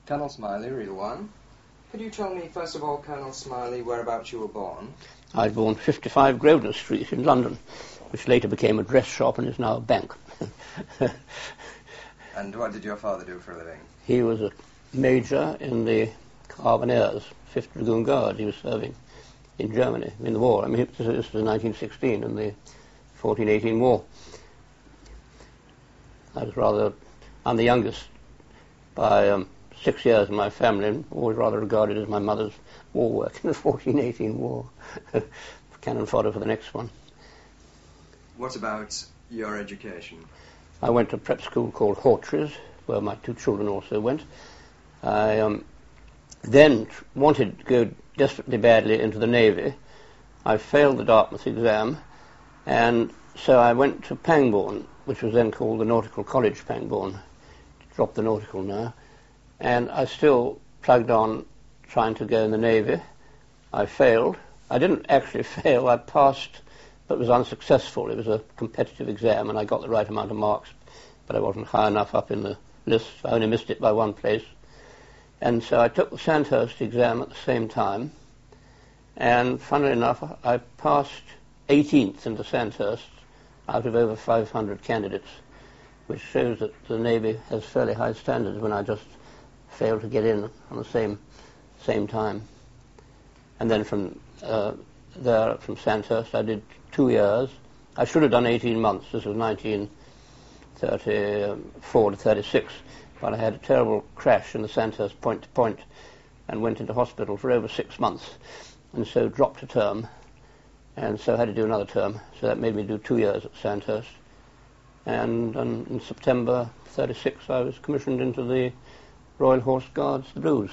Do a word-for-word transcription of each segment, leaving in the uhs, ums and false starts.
Colonel Smiley, real one. Could you tell me, first of all, Colonel Smiley, whereabouts you were born? I was born fifty-five Grosvenor Street in London, which later became a dress shop and is now a bank. And what did your father do for a living? He was a major in the Carbineers, fifth Dragoon Guard. He was serving in Germany in the war. I mean, this was nineteen sixteen in the fourteen eighteen war. I was rather, I'm the youngest by um, six years in my family, and always rather regarded as my mother's war work in the fourteen eighteen war. Cannon fodder for the next one. What about your education? I went to a prep school called Hawtreys, where my two children also went. I um, then tr- wanted to go desperately badly into the Navy. I failed the Dartmouth exam, and so I went to Pangbourne, which was then called the Nautical College Pangbourne. Dropped the nautical now. And I still plugged on trying to go in the Navy. I failed. I didn't actually fail. I passed, but was unsuccessful. It was a competitive exam, and I got the right amount of marks, but I wasn't high enough up in the list. I only missed it by one place. And so I took the Sandhurst exam at the same time, and funnily enough, I passed eighteenth into Sandhurst out of over five hundred candidates, which shows that the Navy has fairly high standards when I just failed to get in on the same same time. And then from uh, there, from Sandhurst, I did two years. I should have done eighteen months. This was nineteen thirty-four to thirty-six, but I had a terrible crash in the Sandhurst point-to-point and went into hospital for over six months, and so dropped a term, and so had to do another term. So that made me do two years at Sandhurst. And um, in September thirty-six, I was commissioned into the Royal Horse Guards, the Blues.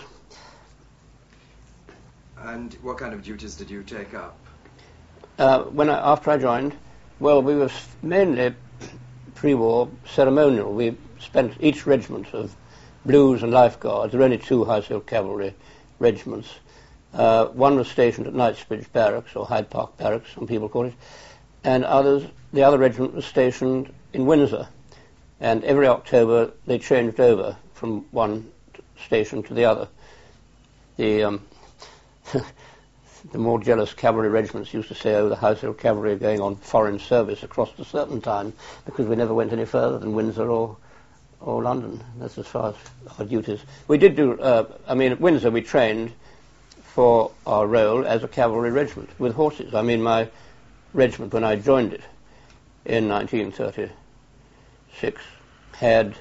And what kind of duties did you take up? Uh, when I, after I joined, well, we were mainly pre-war ceremonial. We spent each regiment of Blues and Life Guards. There were only two Household Cavalry regiments. Uh, one was stationed at Knightsbridge Barracks, or Hyde Park Barracks, some people call it, and others, the other regiment was stationed in Windsor. And every October they changed over from one station to the other. The um, the more jealous cavalry regiments used to say, oh, the Household Cavalry are going on foreign service across the Serpentine, because we never went any further than Windsor or or London. That's as far as our duties. We did do, uh, I mean, at Windsor we trained for our role as a cavalry regiment with horses. I mean, my regiment, when I joined it in nineteen thirty-six, had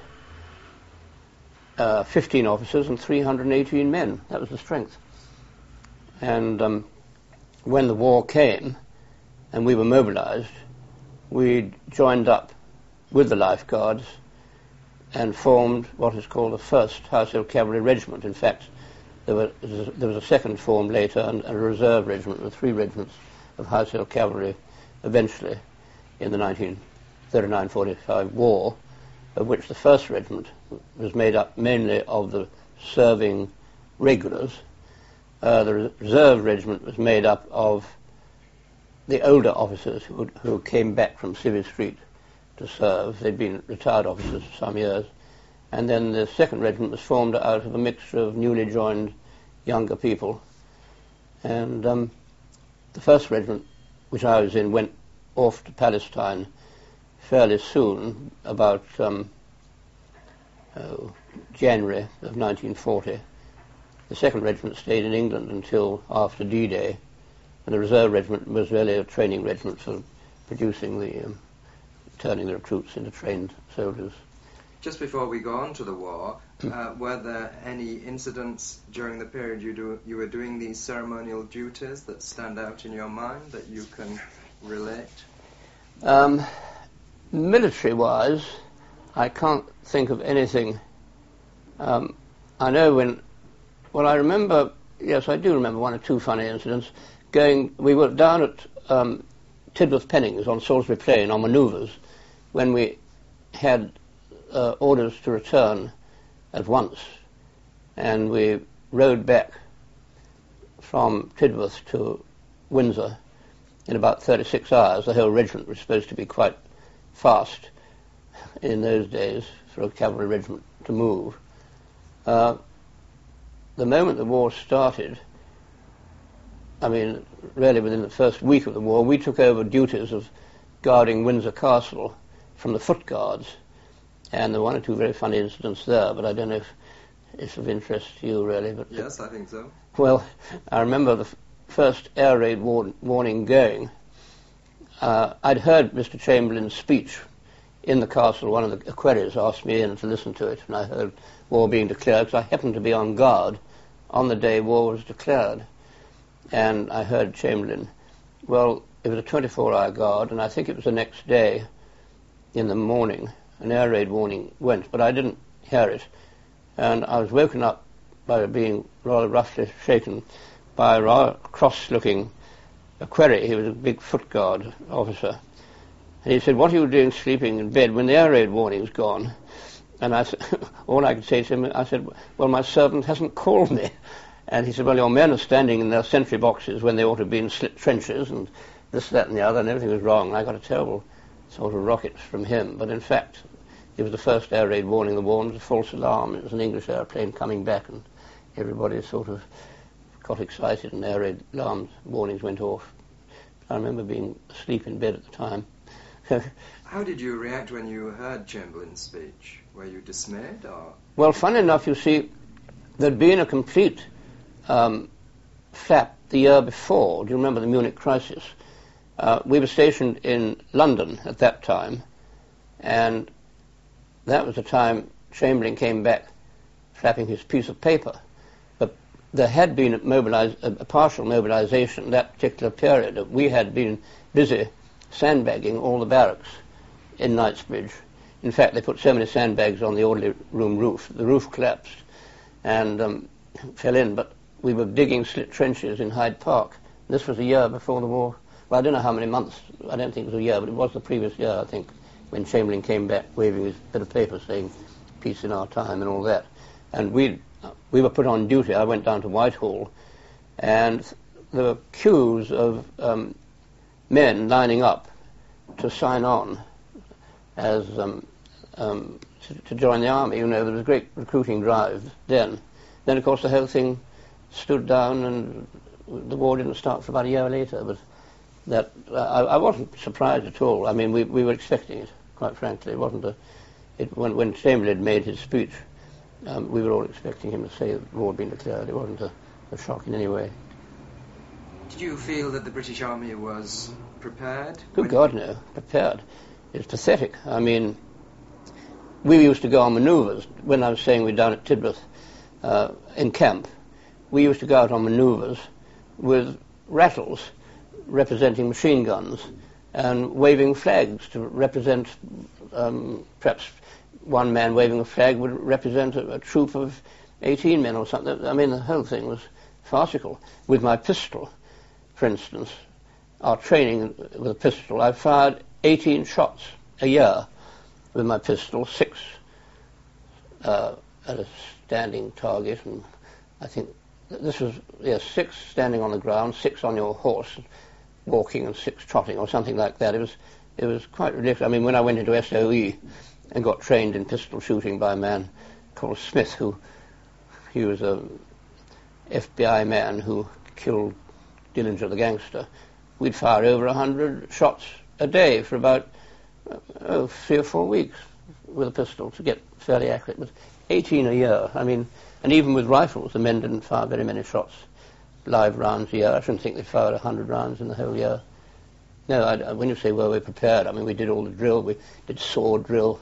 uh, fifteen officers and three hundred eighteen men. That was the strength. And um, when the war came and we were mobilized, we joined up with the Life Guards and formed what is called the first Household Cavalry Regiment. In fact, there, were, there was a second formed later, and, and a reserve regiment with three regiments of Household Cavalry eventually in the nineteen thirty-nine forty-five war, of which the first regiment was made up mainly of the serving regulars. Uh, the reserve regiment was made up of the older officers who, who came back from Civvy Street to serve. They'd been retired officers for some years. And then the second regiment was formed out of a mixture of newly joined younger people. And um, the first regiment, which I was in, went off to Palestine fairly soon, about um, oh, January of nineteen forty. The second regiment stayed in England until after D-Day, and the reserve regiment was really a training regiment for producing the, um, turning the recruits into trained soldiers. Just before we go on to the war, uh, were there any incidents during the period you do you were doing these ceremonial duties that stand out in your mind that you can relate? Um, military-wise, I can't think of anything. Um, I know when, well, I remember, yes, I do remember one or two funny incidents. Going, we were down at um, Tidworth Pennings on Salisbury Plain on manoeuvres when we had uh, orders to return at once, and we rode back from Tidworth to Windsor in about thirty-six hours. The whole regiment was supposed to be quite fast in those days for a cavalry regiment to move. Uh, the moment the war started, I mean, really within the first week of the war, we took over duties of guarding Windsor Castle from the Foot Guards. And there were one or two very funny incidents there, but I don't know if it's of interest to you, really. But yes, I think so. Well, I remember the f- first air raid war- warning going. Uh, I'd heard Mister Chamberlain's speech in the castle. One of the equerries asked me in to listen to it, and I heard war being declared, because I happened to be on guard on the day war was declared. And I heard Chamberlain. Well, it was a twenty-four hour guard, and I think it was the next day in the morning an air raid warning went, but I didn't hear it. And I was woken up by being rather roughly shaken by a rather cross-looking equerry. He was a big foot guard officer. And he said, "What are you doing sleeping in bed when the air raid warning's gone?" And I said, all I could say to him, I said, "Well, my servant hasn't called me." And he said, "Well, your men are standing in their sentry boxes when they ought to have been in slit trenches, and this, that, and the other, and everything was wrong." And I got a terrible sort of rocket from him. But in fact, it was the first air raid warning the war, and it was a false alarm. It was an English airplane coming back, and everybody sort of got excited, and air raid alarms, warnings went off. I remember being asleep in bed at the time. How did you react when you heard Chamberlain's speech? Were you dismayed, or...? Well, funny enough, you see, there'd been a complete um, flap the year before. Do you remember the Munich crisis? Uh, we were stationed in London at that time, and that was the time Chamberlain came back flapping his piece of paper. But there had been a, mobilize, a, a partial mobilization that particular period. We had been busy sandbagging all the barracks in Knightsbridge. In fact, they put so many sandbags on the orderly room roof, the roof collapsed and um, fell in, but we were digging slit trenches in Hyde Park. This was a year before the war. Well, I don't know how many months, I don't think it was a year, but it was the previous year, I think, when Chamberlain came back waving his bit of paper saying, "Peace in our time," and all that. And we we were put on duty. I went down to Whitehall, and there were queues of um, men lining up to sign on as um, um, to, to join the army. You know, there was a great recruiting drive then. Then, of course, the whole thing stood down, and the war didn't start for about a year later. But that uh, I, I wasn't surprised at all. I mean, we we were expecting it, quite frankly. It wasn't a it, when when Chamberlain made his speech, um, we were all expecting him to say that the war had been declared. It wasn't a, a shock in any way. Did you feel that the British Army was prepared? Good God, no. Prepared. It's pathetic. I mean, we used to go on manoeuvres. When I was saying we were down at Tidworth uh, in camp, we used to go out on manoeuvres with rattles representing machine guns and waving flags to represent, um, perhaps one man waving a flag would represent a, a troop of eighteen men or something. I mean, the whole thing was farcical. With my pistol, for instance, our training with a pistol, I fired eighteen shots a year with my pistol, six uh, at a standing target, and I think this was, yes, six standing on the ground, six on your horse, walking, and six trotting, or something like that. It was it was quite ridiculous. I mean, when I went into S O E and got trained in pistol shooting by a man called Smith, who he was a F B I man who killed Dillinger the gangster, we'd fire over a hundred shots a day for about oh, three or four weeks with a pistol to get fairly accurate. But eighteen a year. I mean, and even with rifles, the men didn't fire very many shots, live rounds a year. I shouldn't think they fired a hundred rounds in the whole year. No, I, when you say, well, we're prepared, I mean, we did all the drill. We did sword drill.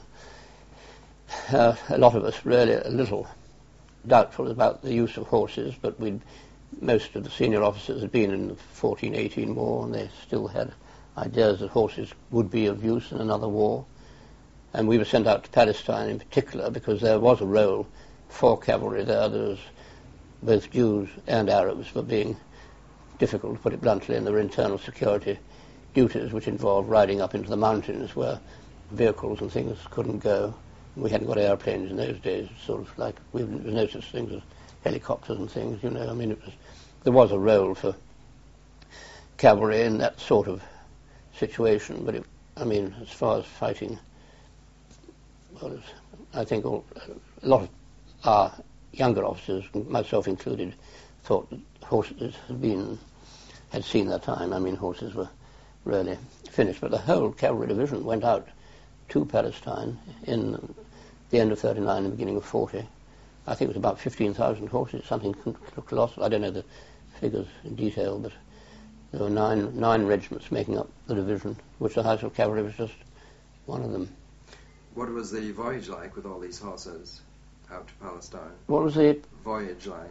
Uh, a lot of us, really, a little doubtful about the use of horses, but we'd, most of the senior officers had been in the fourteen eighteen war, and they still had ideas that horses would be of use in another war. And we were sent out to Palestine in particular because there was a role for cavalry there. There was both Jews and Arabs were being difficult, to put it bluntly, and there were internal security duties which involved riding up into the mountains where vehicles and things couldn't go. We hadn't got airplanes in those days, sort of like, we, there was no such things as helicopters and things, you know. I mean, it was, there was a role for cavalry in that sort of situation, but it, I mean, as far as fighting, well, I think all, a lot of our younger officers, myself included, thought that horses had been, had seen their time. I mean, horses were really finished. But the whole cavalry division went out to Palestine in the end of thirty-nine and the beginning of forty. I think it was about fifteen thousand horses, something colossal. I don't know the figures in detail, but there were nine nine regiments making up the division, which the Household Cavalry was just one of them. What was the voyage like with all these horses out to Palestine? What was the voyage like?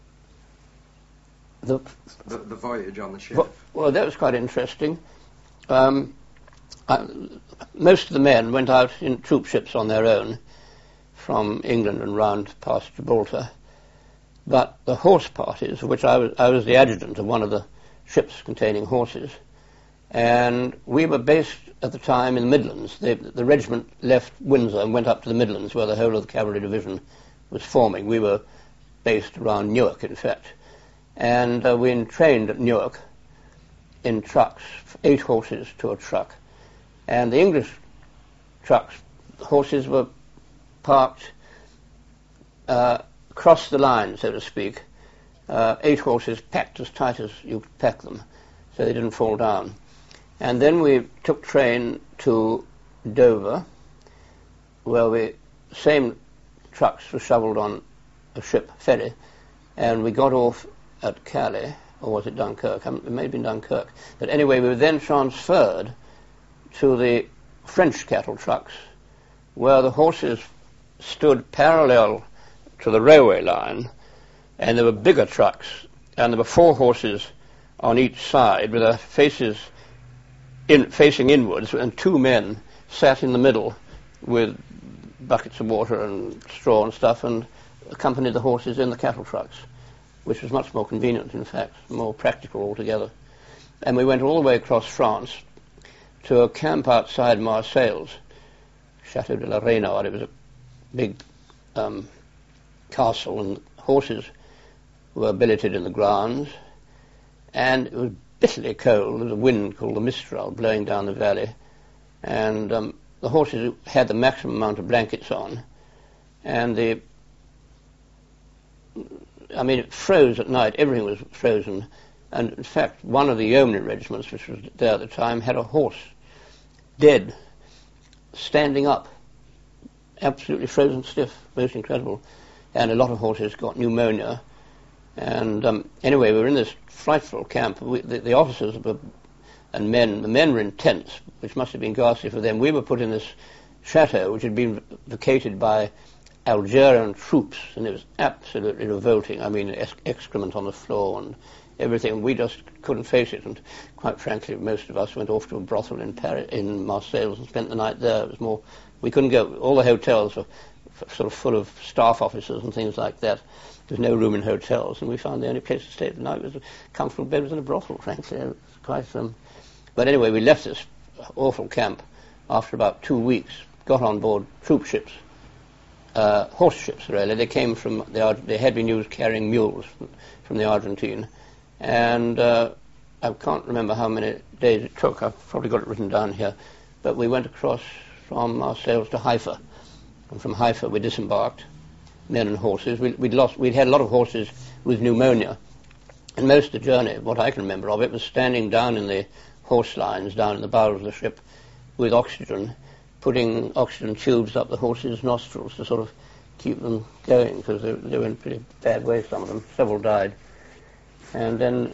The, the, the voyage on the ship. Well, well, that was quite interesting. Um, I, most of the men went out in troop ships on their own from England and round past Gibraltar. But the horse parties, of which I was, I was the adjutant of one of the ships containing horses, and we were based at the time in the Midlands. The, the regiment left Windsor and went up to the Midlands, where the whole of the cavalry division was forming. We were based around Newark, in fact. And uh, we trained at Newark in trucks, eight horses to a truck. And the English trucks, horses were parked uh, across the line, so to speak. Uh, eight horses packed as tight as you could pack them, so they didn't fall down. And then we took train to Dover, where we, same trucks were shoveled on a ship ferry, and we got off at Calais, or was it Dunkirk? It may have been Dunkirk. But anyway, we were then transferred to the French cattle trucks, where the horses stood parallel to the railway line, and there were bigger trucks, and there were four horses on each side with their faces in, facing inwards, and two men sat in the middle with buckets of water and straw and stuff, and accompanied the horses in the cattle trucks, which was much more convenient, in fact, more practical altogether. And we went all the way across France to a camp outside Marseilles, Chateau de la Reynard. It was a big um, castle, and horses were billeted in the grounds, and it was bitterly cold. There was a wind called the Mistral blowing down the valley, and um, the horses had the maximum amount of blankets on, and the I mean, it froze at night. Everything was frozen. And, in fact, one of the yeomanry regiments, which was there at the time, had a horse, dead, standing up, absolutely frozen stiff, most incredible. And a lot of horses got pneumonia. And um, anyway, we were in this frightful camp. We, the, the officers were, and men, the men were in tents, which must have been ghastly for them. We were put in this chateau, which had been vacated by Algerian troops, and it was absolutely revolting. I mean, ex- excrement on the floor and everything. We just couldn't face it, and quite frankly, most of us went off to a brothel in Paris, in Marseilles, and spent the night there. It was more, we couldn't go. All the hotels were f- sort of full of staff officers and things like that. There was no room in hotels, and we found the only place to stay at night was a comfortable bed was in a brothel. Frankly, it was quite. Um, but anyway, we left this awful camp after about two weeks. Got on board troop ships. Uh, horse ships, really. They came from the Ar- they had been used carrying mules from, from the Argentine, and uh, I can't remember how many days it took. I've probably got it written down here, but we went across from Marseilles to Haifa, and from Haifa we disembarked, men and horses. We, we'd lost, we'd had a lot of horses with pneumonia, and most of the journey, what I can remember of it, was standing down in the horse lines, down in the bowels of the ship, with oxygen, putting oxygen tubes up the horses' nostrils to sort of keep them going, because they, they were in pretty bad way, some of them. Several died. And then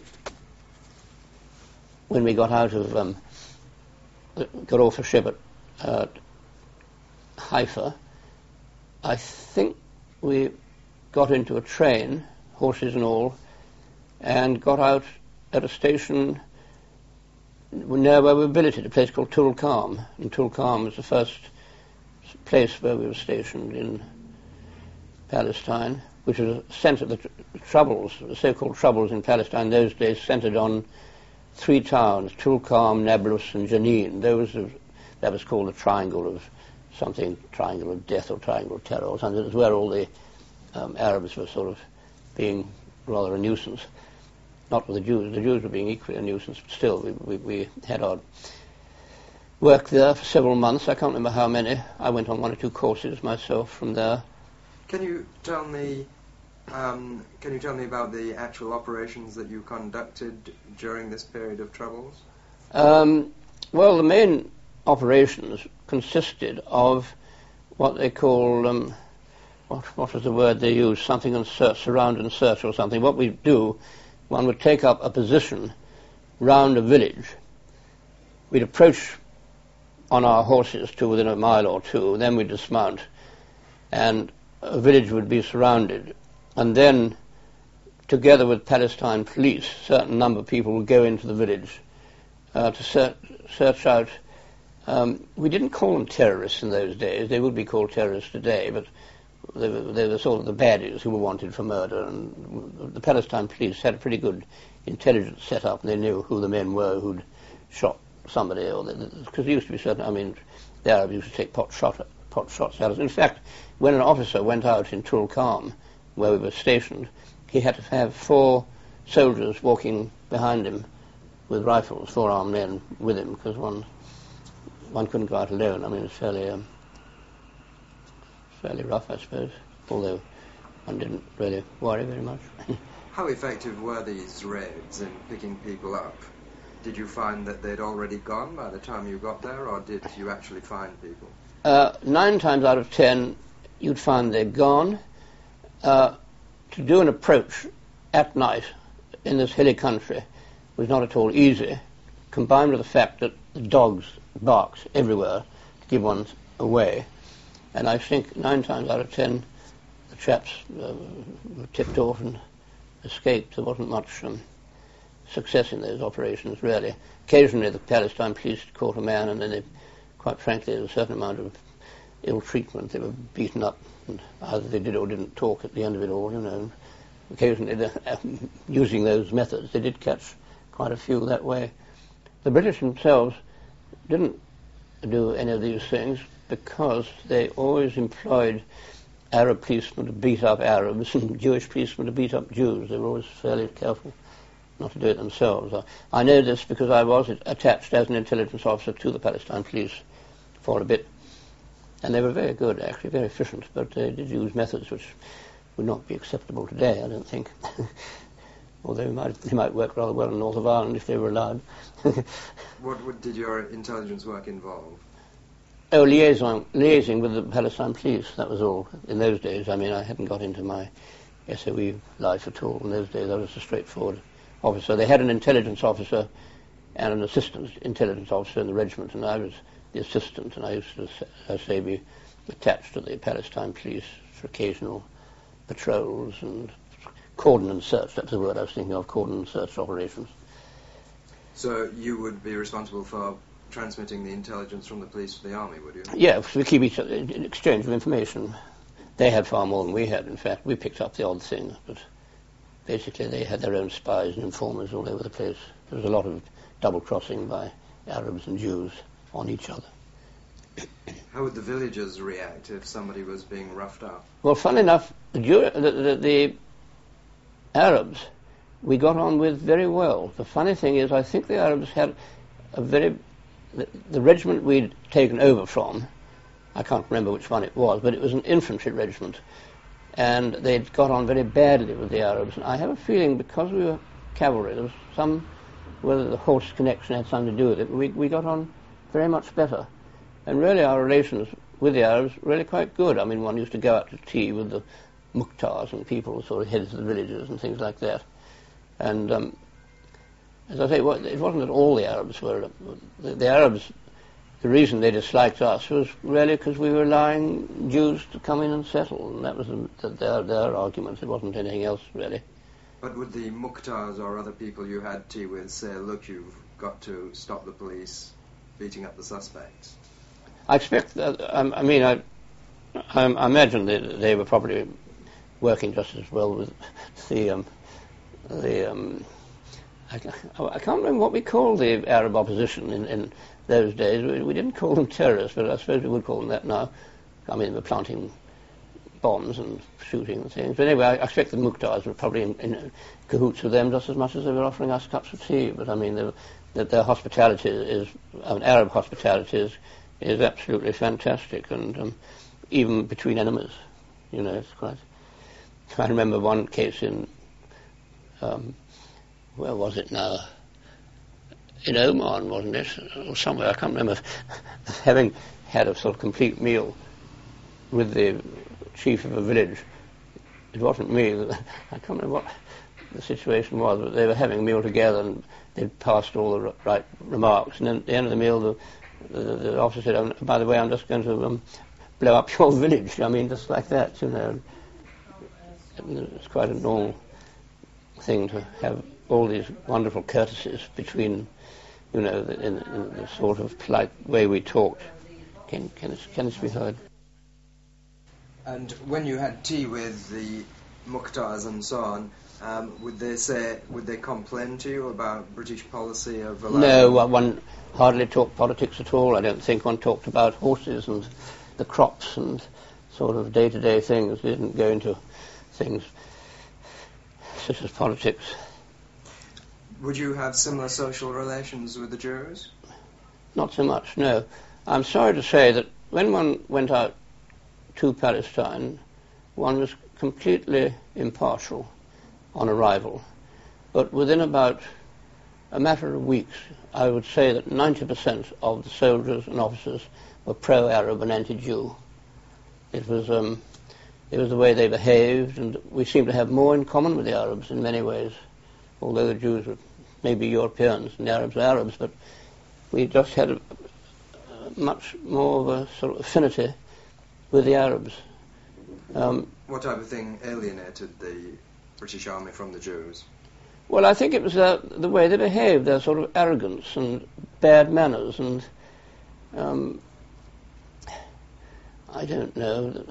when we got out of, um, got off a ship at uh, Haifa, I think we got into a train, horses and all, and got out at a station near where we were billeted, a place called Tulkarm. And Tulkarm was the first place where we were stationed in Palestine, which was a centre. The tr- troubles, the so-called troubles in Palestine those days, centred on three towns: Tulkarm, Nablus, and Jenin. Those of, that was called the Triangle of something, Triangle of Death or Triangle of Terror or something. It was where all the um, Arabs were sort of being rather a nuisance. Not with the Jews. The Jews were being equally a nuisance, but still, we, we, we had our work there for several months. I can't remember how many. I went on one or two courses myself from there. Can you tell me Um, can you tell me about the actual operations that you conducted during this period of troubles? Um, well, the main operations consisted of what they call, um, what, what was the word they used, something and search, surround and search or something. What we do, one would take up a position round a village. We'd approach on our horses to within a mile or two, then we'd dismount, and a village would be surrounded. And then, together with Palestine police, a certain number of people would go into the village uh, to ser- search out. Um, we didn't call them terrorists in those days. They would be called terrorists today, but they were, they were sort of the baddies who were wanted for murder. And the Palestine police had a pretty good intelligence set up, and they knew who the men were who'd shot somebody, or because there used to be certain. I mean, the Arabs used to take pot shot pot shots at us. In fact, when an officer went out in Tulkarm, where we were stationed, he had to have four soldiers walking behind him with rifles, four armed men with him, because one one couldn't go out alone. I mean, it was fairly um, fairly rough, I suppose, although one didn't really worry very much. How effective were these raids in picking people up? Did you find that they'd already gone by the time you got there, or did you actually find people? Uh, nine times out of ten, you'd find they'd gone. Uh, to do an approach at night in this hilly country was not at all easy, combined with the fact that the dogs barked everywhere to give one away. And I think nine times out of ten, the chaps uh, were tipped off and escaped. There wasn't much um, success in those operations, really. Occasionally the Palestine police caught a man, and then, they, quite frankly, there was a certain amount of ill treatment. They were beaten up, and either they did or didn't talk at the end of it all, you know. Occasionally, uh, using those methods, they did catch quite a few that way. The British themselves didn't do any of these things because they always employed Arab policemen to beat up Arabs and Jewish policemen to beat up Jews. They were always fairly careful not to do it themselves. I know this because I was attached as an intelligence officer to the Palestine police for a bit. And they were very good, actually, very efficient, but they did use methods which would not be acceptable today, I don't think. Although they might, they might work rather well in North of Ireland if they were allowed. What would, did your intelligence work involve? Oh, liaison, liaising with the Palestine police, that was all. In those days, I mean, I hadn't got into my S O E life at all. In those days, I was a straightforward officer. They had an intelligence officer and an assistant intelligence officer in the regiment, and I was the assistant, and I used to, as I say, be attached to the Palestine police for occasional patrols and cordon and search. That's the word I was thinking of, cordon and search operations. So you would be responsible for transmitting the intelligence from the police to the army, would you? Yeah, we keep each other in exchange of information. They had far more than we had, in fact. We picked up the odd thing, but basically they had their own spies and informers all over the place. There was a lot of double-crossing by Arabs and Jews on each other. How would the villagers react if somebody was being roughed up? Well, fun enough, the, Jew, the, the, the Arabs we got on with very well. The funny thing is, I think the Arabs had a very... The, the regiment we'd taken over from, I can't remember which one it was, but it was an infantry regiment, and they'd got on very badly with the Arabs. And I have a feeling, because we were cavalry, there was some... whether the horse connection had something to do with it, we, we got on very much better. And really our relations with the Arabs were really quite good. I mean, one used to go out to tea with the Mukhtars and people, sort of heads of the villages and things like that. And um, as I say, it wasn't that all the Arabs were... The, the Arabs, the reason they disliked us was really because we were allowing Jews to come in and settle, and that was the, the, their, their argument. It wasn't anything else, really. But would the Mukhtars or other people you had tea with say, look, you've got to stop the police beating up the suspects? I expect that, I, I mean, I, I, I imagine that they were probably working just as well with the, um, the, um, I, I can't remember what we called the Arab opposition in, in those days. We, we didn't call them terrorists, but I suppose we would call them that now. I mean, they were planting bombs and shooting and things. But anyway, I, I expect the Mukhtars were probably in, in cahoots with them just as much as they were offering us cups of tea. But I mean, they were, that their hospitality is, I mean, Arab hospitality is, is absolutely fantastic, and um, even between enemies, you know, it's quite... I remember one case in, um, where was it now? In Oman, wasn't it? Or somewhere, I can't remember. Having had a sort of complete meal with the chief of a village. It wasn't me. I can't remember what the situation was, but they were having a meal together and they'd passed all the right remarks. And then at the end of the meal, the, the, the officer said, oh, by the way, I'm just going to um, blow up your village. I mean, just like that, you know. It's quite a normal thing to have all these wonderful courtesies between, you know, the, in, in the sort of polite way we talked. Can, can, this, can this be heard? And when you had tea with the Mukhtars and so on, um, would they say, would they complain to you about British policy of allowing... No, well, one hardly talked politics at all. I don't think one talked about horses and the crops and sort of day-to-day things. We didn't go into things such as politics. Would you have similar social relations with the Jews? Not so much, no. I'm sorry to say that when one went out to Palestine, one was completely impartial on arrival. But within about a matter of weeks, I would say that ninety percent of the soldiers and officers were pro-Arab and anti-Jew. It was, um, it was the way they behaved, and we seemed to have more in common with the Arabs in many ways, although the Jews were maybe Europeans and the Arabs were Arabs, but we just had a, a much more of a sort of affinity with the Arabs. Um, what type of thing alienated the British Army from the Jews? Well, I think it was uh, the way they behaved, their sort of arrogance and bad manners, and um, I don't know.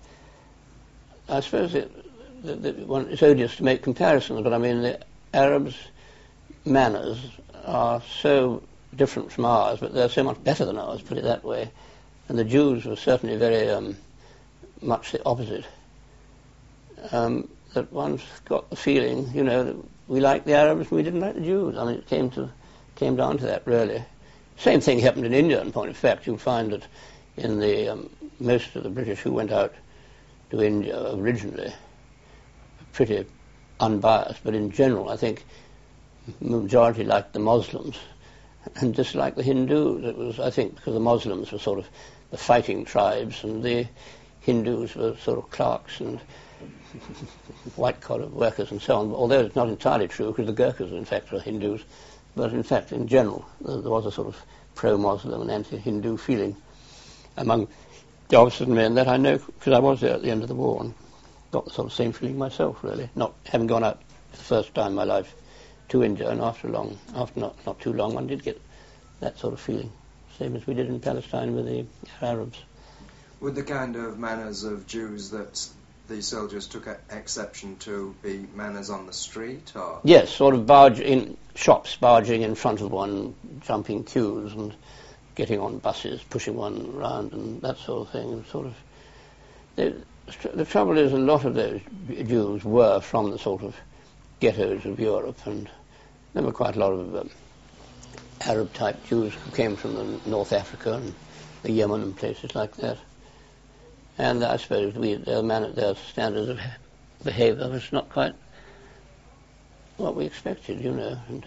I suppose it, that, that one, it's odious to make comparisons, but I mean the Arabs' manners are so different from ours, but they're so much better than ours, put it that way. And the Jews were certainly very um, much the opposite. Um, that one's got the feeling, you know, that we liked the Arabs and we didn't like the Jews. I mean, it came to came down to that, really. Same thing happened in India, in point of fact. You'll find that in the um, most of the British who went out to India originally, pretty unbiased, but in general, I think the majority liked the Muslims and disliked the Hindus. It was, I think, because the Muslims were sort of the fighting tribes and the Hindus were sort of clerks and white-collar workers and so on, although it's not entirely true, because the Gurkhas, in fact, were Hindus. But in fact, in general, there was a sort of pro-Muslim and anti-Hindu feeling among the officers and men that I know, because I was there at the end of the war and got the sort of same feeling myself, really, not having gone out for the first time in my life to India, and after long, after not, not too long, one did get that sort of feeling, same as we did in Palestine with the Arabs. Would the kind of manners of Jews that the soldiers took a- exception to be manners on the street, or...? Yes, sort of barge in shops, barging in front of one, jumping queues and getting on buses, pushing one around and that sort of thing. Sort of, they, the trouble is, a lot of those Jews were from the sort of ghettos of Europe, and there were quite a lot of um, Arab-type Jews who came from the North Africa and the Yemen and places like that. And I suppose we, their, man, their standards of behaviour was not quite what we expected, you know. And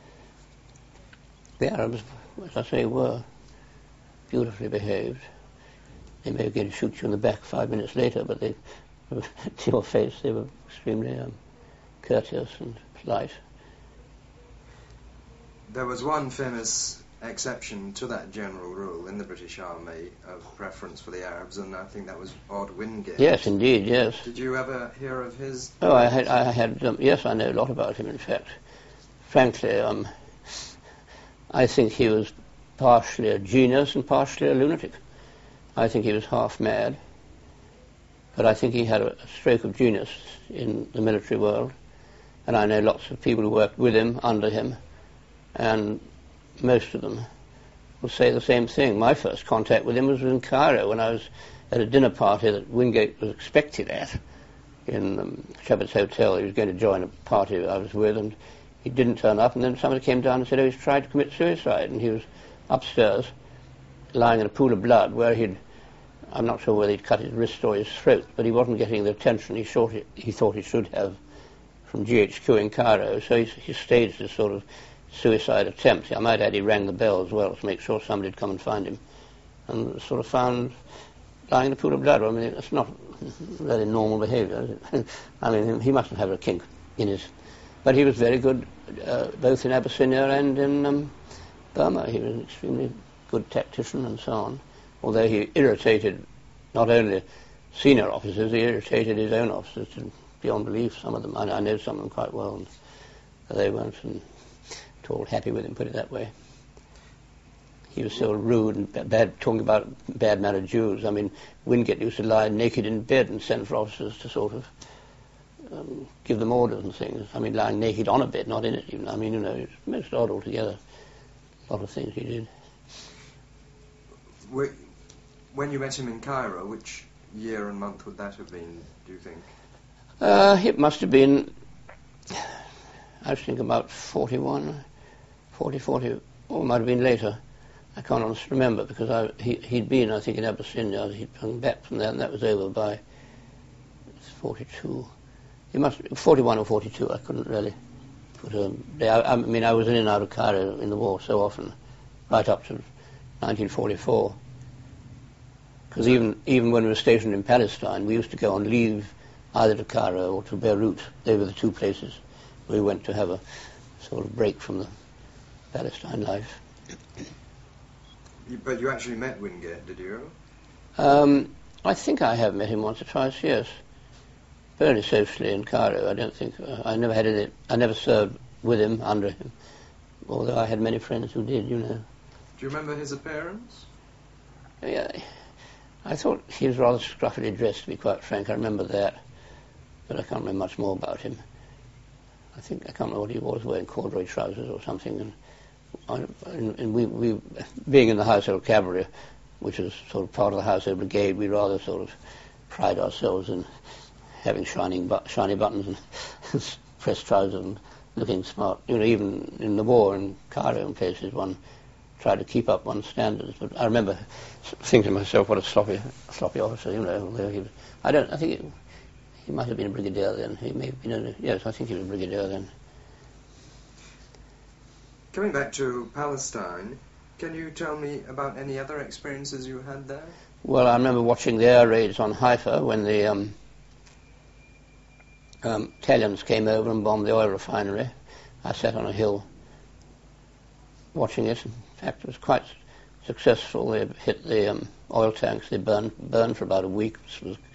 the Arabs, as I say, were beautifully behaved. They may again shoot you in the back five minutes later, but they, to your face, they were extremely um, courteous and polite. There was one famous exception to that general rule in the British Army of preference for the Arabs, and I think that was Ord Wingate. Yes, indeed, yes. Did you ever hear of his? Oh, I had, I had, um, yes, I know a lot about him, in fact. Frankly, um, I think he was partially a genius and partially a lunatic. I think he was half mad, but I think he had a, a stroke of genius in the military world, and I know lots of people who worked with him, under him, and most of them will say the same thing. My first contact with him was in Cairo when I was at a dinner party that Wingate was expected at in um, Shepherd's Hotel. He was going to join a party I was with, and he didn't turn up, and then somebody came down and said, oh, he's tried to commit suicide, and he was upstairs lying in a pool of blood where he'd I'm not sure whether he'd cut his wrist or his throat, but he wasn't getting the attention he, thought he, he thought he should have from G H Q in Cairo, so he, he staged a sort of suicide attempt. I might add he rang the bell as well to make sure somebody would come and find him, and sort of found lying in a pool of blood. I mean, it's not really normal behaviour, is it? I mean, he must have had a kink in his... But he was very good, uh, both in Abyssinia and in um, Burma. He was an extremely good tactician and so on, although he irritated not only senior officers, he irritated his own officers to beyond belief, some of them. I, I know some of them quite well, and they weren't at all happy with him, put it that way. He was so rude and bad, talking about bad-mannered Jews. I mean, Wingate used to lie naked in bed and send for officers to sort of um, give them orders and things. I mean, lying naked on a bed, not in it even. I mean, you know, it's most odd altogether. A lot of things he did. When you met him in Cairo, which year and month would that have been, do you think? Uh, it must have been, I was thinking about forty-one, forty, forty, or it might have been later. I can't honestly remember, because I, he, he'd been, I think, in Abyssinia. He'd come back from there, and that was over by forty-two. He must be forty-one or forty-two. I couldn't really put a day. I, I mean, I was in and out of Cairo in the war so often, right up to nineteen forty-four. Because even even when we were stationed in Palestine, we used to go on leave either to Cairo or to Beirut. They were the two places we went to have a sort of break from the Palestine life. You, but you actually met Wingate, did you? Um, I think I have met him once or twice, yes. Very socially in Cairo. I don't think, uh, I never had any, I never served with him, under him, although I had many friends who did, you know. Do you remember his appearance? Yeah, I thought he was rather scruffily dressed, to be quite frank. I remember that, but I can't remember much more about him. I think, I can't remember what he was, wearing corduroy trousers or something, and And, and we, we, being in the Household Cavalry, which is sort of part of the Household Brigade, we rather sort of pride ourselves in having shining bu- shiny buttons and pressed trousers and looking smart. You know, even in the war in Cairo and places, one tried to keep up one's standards. But I remember thinking to myself, what a sloppy, sloppy officer, you know. Although he was, I don't, I think it, he might have been a brigadier then. He may have been a, yes, I think he was a brigadier then. Coming back to Palestine, can you tell me about any other experiences you had there? Well, I remember watching the air raids on Haifa when the um, um, Italians came over and bombed the oil refinery. I sat on a hill watching it. In fact, it was quite successful. They hit the um, oil tanks. They burned, burned for about a week. It was